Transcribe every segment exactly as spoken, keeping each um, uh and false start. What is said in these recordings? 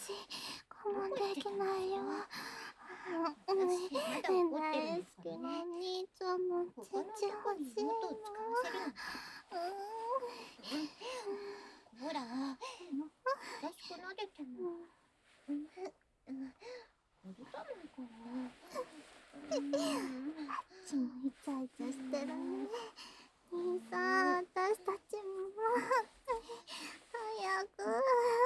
我慢できないよ。大好きなお兄ちゃんのチンチ欲しいの。 ほら、優しく撫でても。うるさないかな。 あっちもイチャイチャしてるね。兄さん、私たちも早く。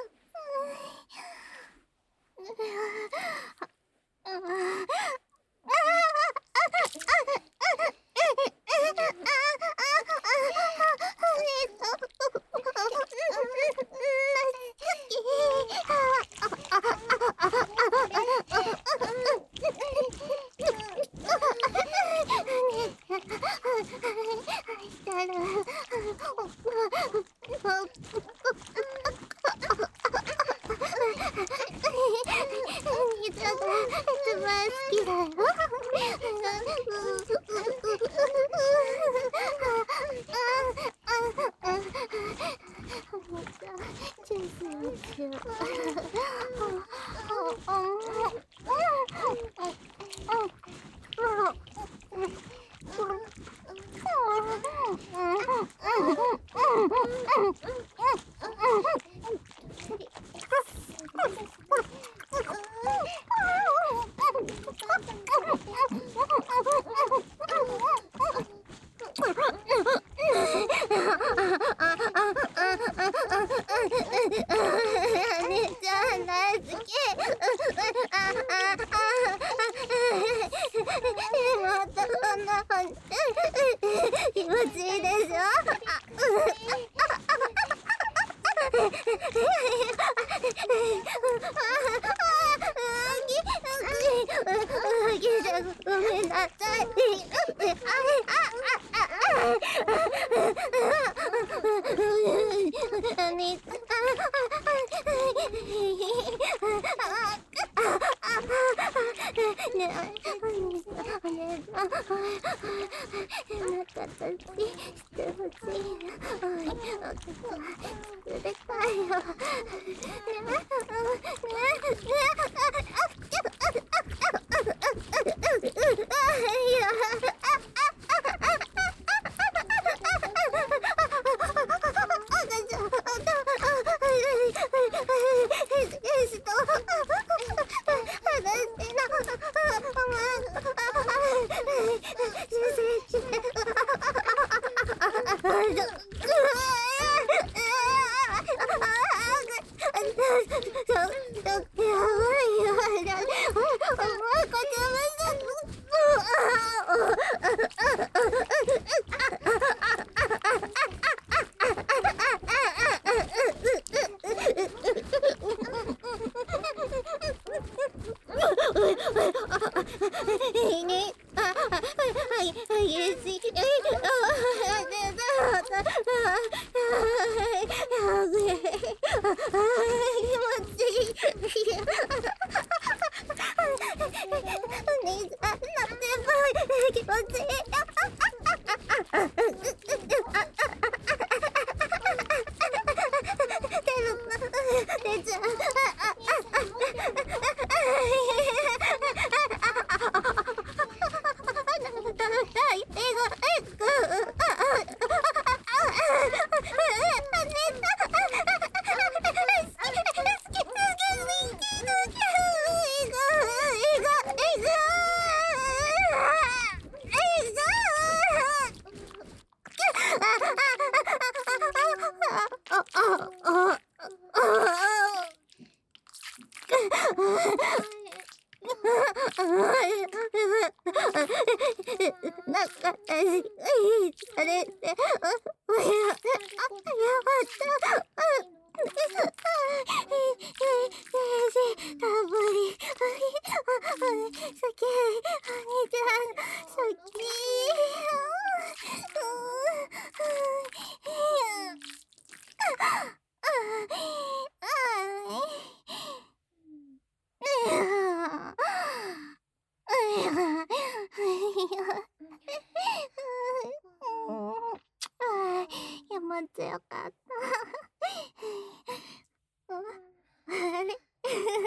山強かった。あれ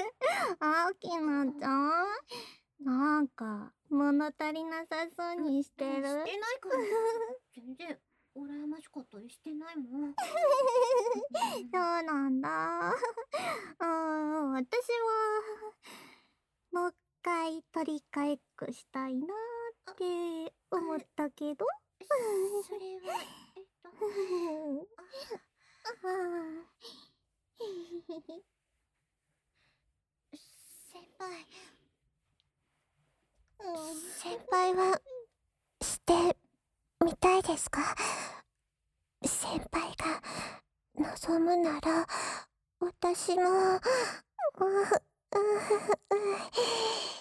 してないから。全然羨ましかったりしてないもん。 そうなんだ。うん、私はもう一回取り替えっこしたいなって思ったけど。 それはえっと先輩、先輩はしてみたいですか？先輩が望むなら私もううう